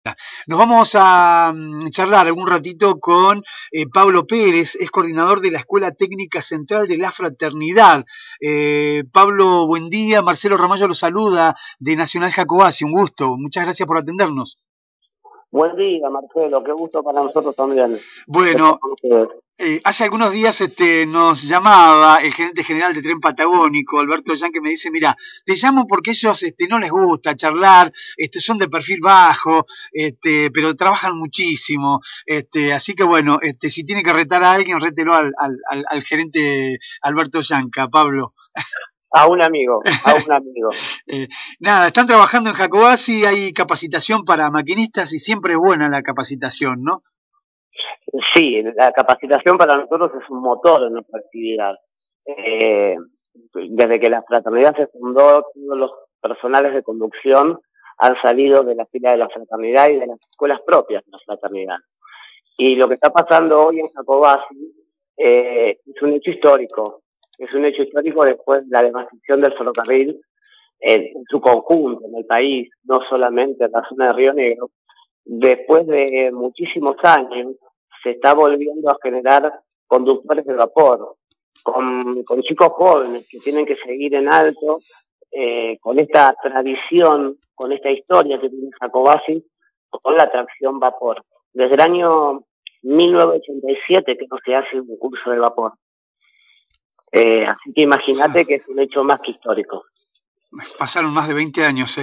Nos vamos a charlar algún ratito con Pablo Pérez, es coordinador de la Escuela Técnica Central de la Fraternidad. Pablo, buen día. Marcelo Ramallo lo saluda de Nacional Jacobasi. Un gusto. Muchas gracias por atendernos. Buen día, Marcelo. Qué gusto para nosotros también. Bueno, hace algunos días nos llamaba el gerente general de Tren Patagónico, Alberto Yan, que me dice, mira, te llamo porque ellos no les gusta charlar, son de perfil bajo, pero trabajan muchísimo, así que bueno, si tiene que retar a alguien, rételo al gerente Alberto Yanca, Pablo. A un amigo, a un amigo. Nada, están trabajando en Jacobasi, hay capacitación para maquinistas y siempre es buena la capacitación, ¿no? Sí, la capacitación para nosotros es un motor en nuestra actividad. Desde que la fraternidad se fundó, todos los personales de conducción han salido de la fila de la fraternidad y de las escuelas propias de la fraternidad. Y lo que está pasando hoy en Jacobasi es un hecho histórico. Es un hecho histórico después de la devastación del ferrocarril en su conjunto, en el país, no solamente en la zona de Río Negro. Después de muchísimos años, se está volviendo a generar conductores de vapor, con chicos jóvenes que tienen que seguir en alto, con esta tradición, con esta historia que tiene Jacobasi, con la tracción vapor. Desde el año 1987 que no se hace un curso de vapor. Así que imagínate que es un hecho más que histórico. Pasaron más de 20 años,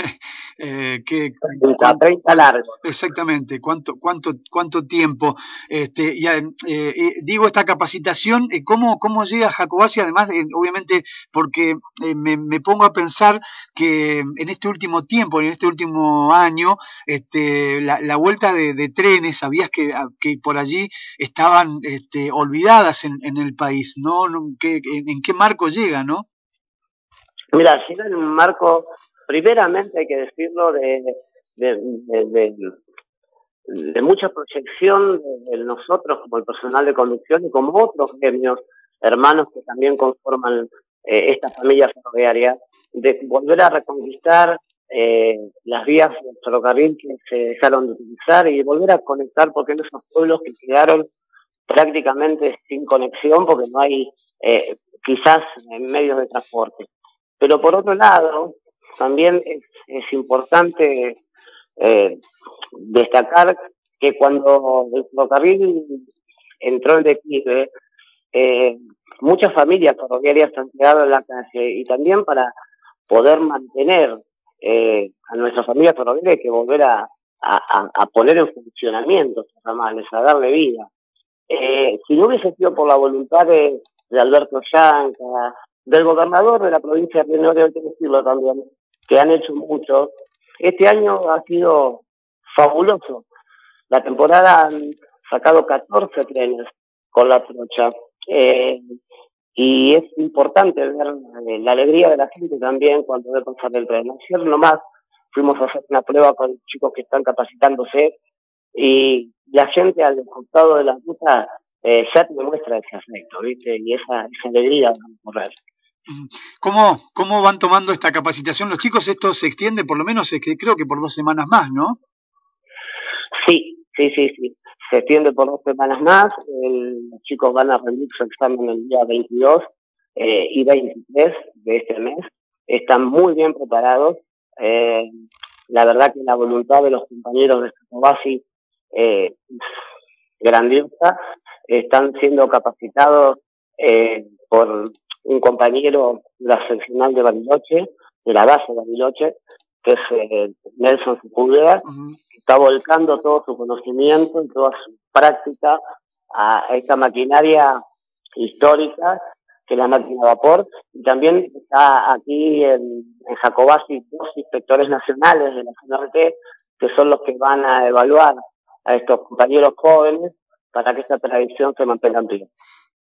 30 largos. Exactamente, cuánto tiempo. Digo, esta capacitación, ¿cómo llega a Jacobasi? Además, obviamente, porque me pongo a pensar que en este último tiempo, en este último año, la vuelta de trenes, sabías que por allí estaban olvidadas en el país, ¿no? ¿En qué marco llega, no? Mira, llega en un marco, primeramente hay que decirlo, de mucha proyección de nosotros como el personal de conducción y como otros gremios hermanos que también conforman esta familia ferroviaria, de volver a reconquistar las vías del ferrocarril que se dejaron de utilizar y volver a conectar, porque no esos pueblos que quedaron prácticamente sin conexión porque no hay quizás medios de transporte. Pero por otro lado, también es importante destacar que cuando el ferrocarril entró en declive, muchas familias ferroviarias han quedado en la calle y también para poder mantener a nuestras familias ferroviarias hay que volver a poner en funcionamiento estos ramales, a darle vida. Si no hubiese sido por la voluntad de Alberto Yanca, del gobernador de la provincia de Río Negro, hay que decirlo también, que han hecho mucho, este año ha sido fabuloso. La temporada han sacado 14 trenes con la trocha. Y es importante ver la alegría de la gente también cuando ve pasar el tren. Ayer nomás fuimos a hacer una prueba con chicos que están capacitándose y la gente al resultado de la ruta ya te demuestra ese afecto, ¿viste? Y esa alegría de correr. ¿Cómo van tomando esta capacitación los chicos? Esto se extiende por lo menos, creo que por 2 semanas más, ¿no? Sí. Se extiende por 2 semanas más. Los chicos van a rendir su examen el día 22 y 23 de este mes. Están muy bien preparados. La verdad que la voluntad de los compañeros de Jacobasi es grandiosa. Están siendo capacitados por un compañero de la seccional de Bariloche, de la base de Bariloche, que es Nelson Sepúlveda, que está volcando todo su conocimiento y toda su práctica a esta maquinaria histórica que es la máquina de vapor. Y también está aquí en Jacobasi 2 inspectores nacionales de la CNRT, que son los que van a evaluar a estos compañeros jóvenes para que esta tradición se mantenga en pie.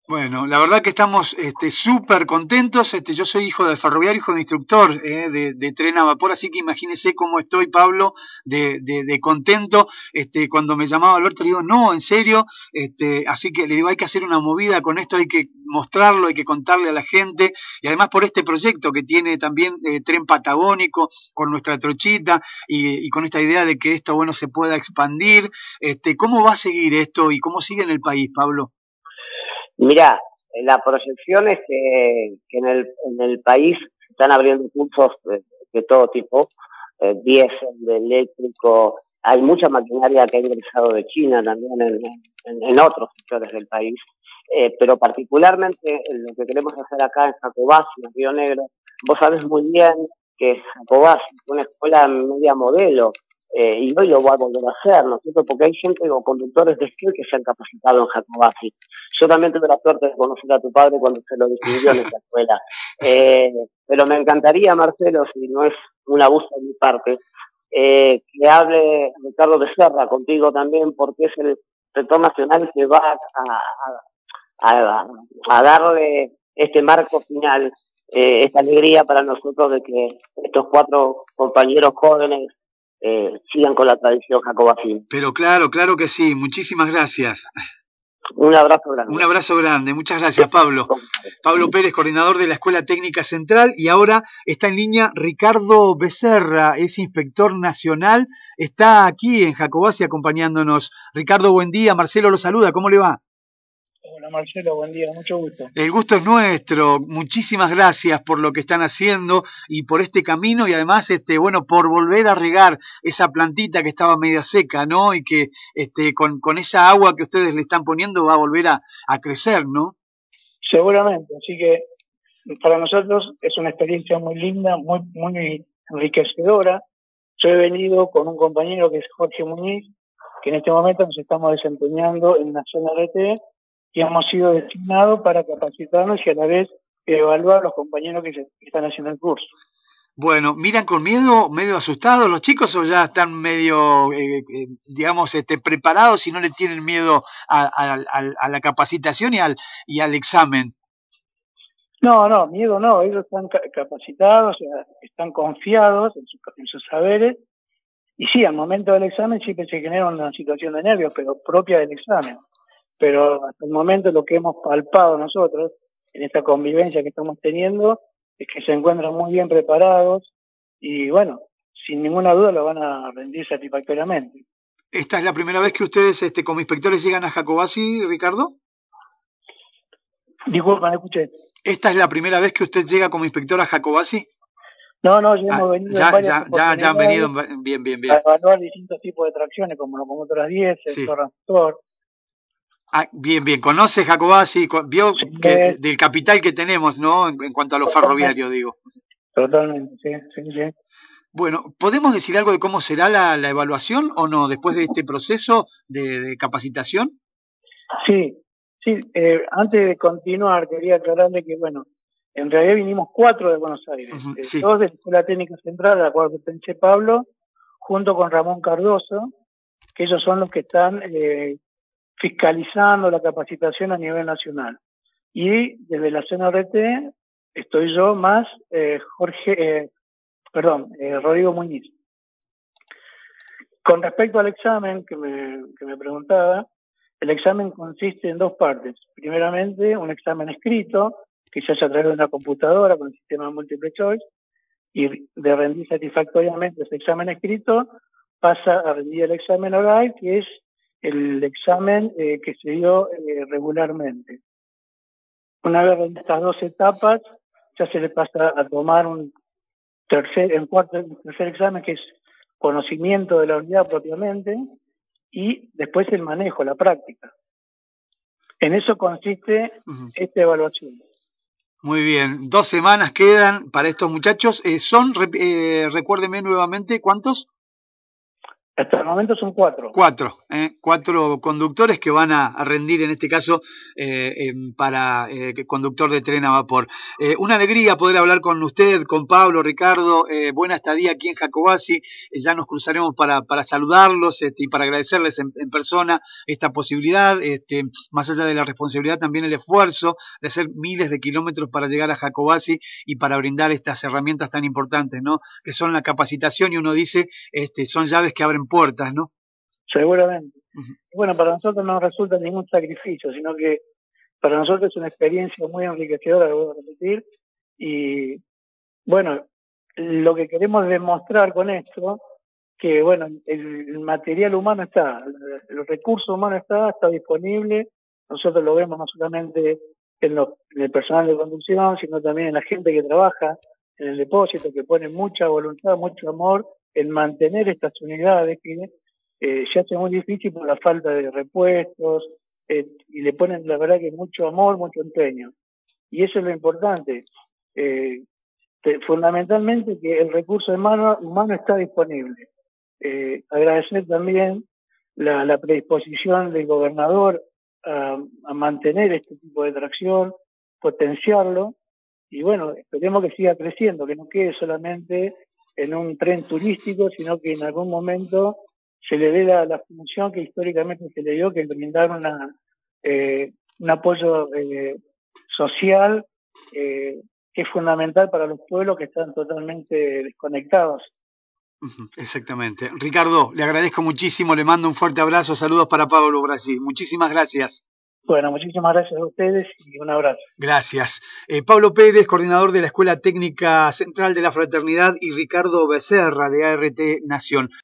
Bueno, la verdad que estamos súper contentos. Yo soy hijo de ferroviario, hijo de instructor de tren a vapor, así que imagínese cómo estoy, Pablo, de contento. Cuando me llamaba Alberto, le digo, no, en serio. Así que le digo, hay que hacer una movida con esto, hay que mostrarlo, hay que contarle a la gente. Y además por este proyecto que tiene también Tren Patagónico, con nuestra trochita y con esta idea de que esto, bueno, se pueda expandir. ¿Cómo va a seguir esto y cómo sigue en el país, Pablo? Mirá, la proyección es que en el país se están abriendo cursos de todo tipo, diésel, de eléctrico, hay mucha maquinaria que ha ingresado de China también en otros sectores del país, pero particularmente lo que queremos hacer acá en Jacobasi, en Río Negro, vos sabés muy bien que Jacobasi es una escuela media modelo, y hoy lo voy a volver a hacer, ¿no es cierto? Porque hay gente o conductores de esquí que se han capacitado en Jacobasi. Yo también tuve la suerte de conocer a tu padre cuando se lo distinguió en esa escuela. Pero me encantaría, Marcelo, si no es un abuso de mi parte, que hable Ricardo Becerra contigo también, porque es el sector nacional que va a darle este marco final, esta alegría para nosotros de que estos 4 compañeros jóvenes sigan con la tradición jacobacín. Pero claro, claro que sí. Muchísimas gracias. Un abrazo grande. Un abrazo grande. Muchas gracias, Pablo. Pablo Pérez, coordinador de la Escuela Técnica Central, y ahora está en línea Ricardo Becerra, es inspector nacional, está aquí en Jacobasi acompañándonos. Ricardo, buen día. Marcelo lo saluda. ¿Cómo le va? Hola Marcelo, buen día, mucho gusto. El gusto es nuestro, muchísimas gracias por lo que están haciendo y por este camino y además, bueno, por volver a regar esa plantita que estaba media seca, ¿no? Y que con esa agua que ustedes le están poniendo va a volver a crecer, ¿no? Seguramente, así que para nosotros es una experiencia muy linda, muy enriquecedora. Yo he venido con un compañero que es Jorge Muñiz, que en este momento nos estamos desempeñando en la zona RT y hemos sido designados para capacitarnos y a la vez evaluar a los compañeros que están haciendo el curso. Bueno, ¿miran con miedo, medio asustados los chicos o ya están medio, digamos, preparados y no le tienen miedo a la capacitación y al examen? No, miedo no, ellos están capacitados, están confiados en sus saberes. Y sí, al momento del examen siempre se genera una situación de nervios, pero propia del examen. Pero hasta el momento lo que hemos palpado nosotros en esta convivencia que estamos teniendo es que se encuentran muy bien preparados y bueno, sin ninguna duda lo van a rendir satisfactoriamente. ¿Esta es la primera vez que ustedes como inspectores llegan a Jacobasi, Ricardo? Disculpa, no escuché. ¿Esta es la primera vez que usted llega como inspector a Jacobasi? No, ya hemos venido ya, en varias ya han venido bien. A evaluar distintos tipos de tracciones como locomotoras 10, sí. Tractor. Bien. ¿Conoce Jacobasi? ¿Vio que, del capital que tenemos, ¿no? En cuanto a lo ferroviario, digo. Totalmente, sí. Bueno, ¿podemos decir algo de cómo será la evaluación o no después de este proceso de capacitación? Sí. Antes de continuar, quería aclararle que, bueno, en realidad vinimos 4 de Buenos Aires, sí. 2 de la Escuela Técnica Central, a la cual pertenece Pablo, junto con Ramón Cardoso, que ellos son los que están fiscalizando la capacitación a nivel nacional. Y desde la CNRT estoy yo más Rodrigo Muñiz. Con respecto al examen que me preguntaba, el examen consiste en 2 partes. Primeramente, un examen escrito, que se hace a través de una computadora con el sistema Multiple Choice, y de rendir satisfactoriamente ese examen escrito, pasa a rendir el examen oral, que es el examen que se dio regularmente. Una vez rendidas estas 2 etapas, ya se le pasa a tomar un tercer examen, que es conocimiento de la unidad propiamente, y después el manejo, la práctica. En eso consiste esta evaluación. Muy bien, 2 semanas quedan para estos muchachos. Recuérdeme nuevamente, ¿cuántos? Hasta el momento son 4. Cuatro conductores que van a rendir, en este caso, para conductor de tren a vapor. Una alegría poder hablar con usted, con Pablo, Ricardo. Buena estadía aquí en Jacobacci. Ya nos cruzaremos para saludarlos y para agradecerles en persona esta posibilidad. Más allá de la responsabilidad, también el esfuerzo de hacer miles de kilómetros para llegar a Jacobacci y para brindar estas herramientas tan importantes, ¿no? Que son la capacitación, y uno dice, son llaves que abren puertas, ¿no? Seguramente. Bueno, para nosotros no resulta ningún sacrificio, sino que para nosotros es una experiencia muy enriquecedora, lo voy a repetir, y bueno, lo que queremos demostrar con esto, que bueno, el material humano está, el recurso humano está disponible, nosotros lo vemos no solamente en el personal de conducción, sino también en la gente que trabaja en el depósito, que pone mucha voluntad, mucho amor en mantener estas unidades que se hace muy difícil por la falta de repuestos, y le ponen la verdad que mucho amor, mucho empeño. Y eso es lo importante. Fundamentalmente que el recurso humano está disponible. Agradecer también la predisposición del gobernador a mantener este tipo de tracción, potenciarlo, y bueno, esperemos que siga creciendo, que no quede solamente en un tren turístico, sino que en algún momento se le dé la función que históricamente se le dio, que es brindar un apoyo social, que es fundamental para los pueblos que están totalmente desconectados. Exactamente. Ricardo, le agradezco muchísimo, le mando un fuerte abrazo, saludos para Pablo Brasil. Muchísimas gracias. Bueno, muchísimas gracias a ustedes y un abrazo. Gracias. Pablo Pérez, coordinador de la Escuela Técnica Central de la Fraternidad, y Ricardo Becerra, de ART Nación.